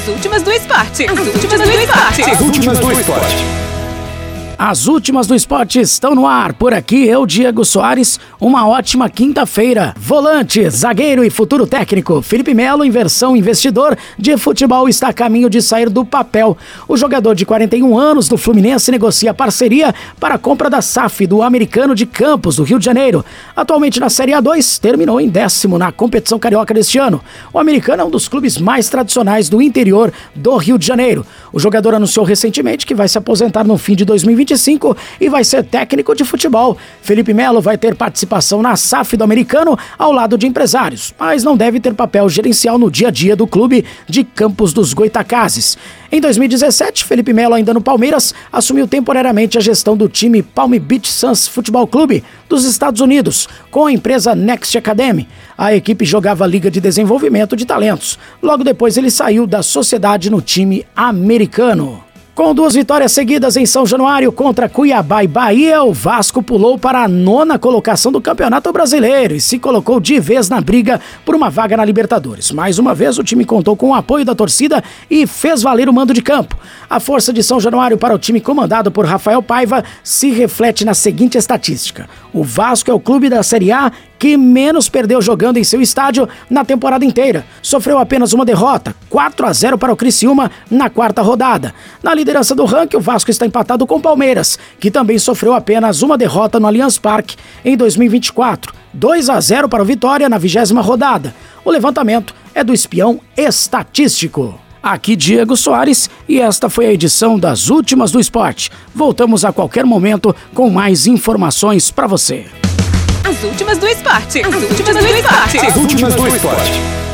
As últimas do esporte. As últimas do esporte. As últimas do esporte. As últimas do esporte estão no ar. Por aqui, eu, Diego Soares. Uma ótima quinta-feira. Volante, zagueiro e futuro técnico Felipe Melo, em versão investidor de futebol, está a caminho de sair do papel. O jogador de 41 anos do Fluminense negocia parceria para a compra da SAF do Americano de Campos, do Rio de Janeiro. Atualmente na Série A2, terminou em 10º na competição carioca deste ano. O Americano é um dos clubes mais tradicionais do interior do Rio de Janeiro. O jogador anunciou recentemente que vai se aposentar no fim de 2025 e vai ser técnico de futebol. Felipe Melo vai ter participação na SAF do Americano ao lado de empresários, mas não deve ter papel gerencial no dia a dia do clube de Campos dos Goytacazes. Em 2017, Felipe Melo, ainda no Palmeiras, assumiu temporariamente a gestão do time Palm Beach Suns Futebol Clube dos Estados Unidos, com a empresa Next Academy. A equipe jogava a Liga de Desenvolvimento de Talentos. Logo depois ele saiu da sociedade no time americano. Com 2 vitórias seguidas em São Januário contra Cuiabá e Bahia, o Vasco pulou para a 9ª colocação do Campeonato Brasileiro e se colocou de vez na briga por uma vaga na Libertadores. Mais uma vez, o time contou com o apoio da torcida e fez valer o mando de campo. A força de São Januário para o time comandado por Rafael Paiva se reflete na seguinte estatística: o Vasco é o clube da Série A que menos perdeu jogando em seu estádio na temporada inteira. Sofreu apenas uma derrota, 4-0 para o Criciúma na 4ª rodada. Na liderança do ranking, o Vasco está empatado com o Palmeiras, que também sofreu apenas uma derrota no Allianz Parque em 2024. 2-0 para o Vitória na 20ª rodada. O levantamento é do Espião Estatístico. Aqui Diego Soares e esta foi a edição das Últimas do Esporte. Voltamos a qualquer momento com mais informações para você. As últimas do esporte. As últimas do esporte. As últimas do esporte.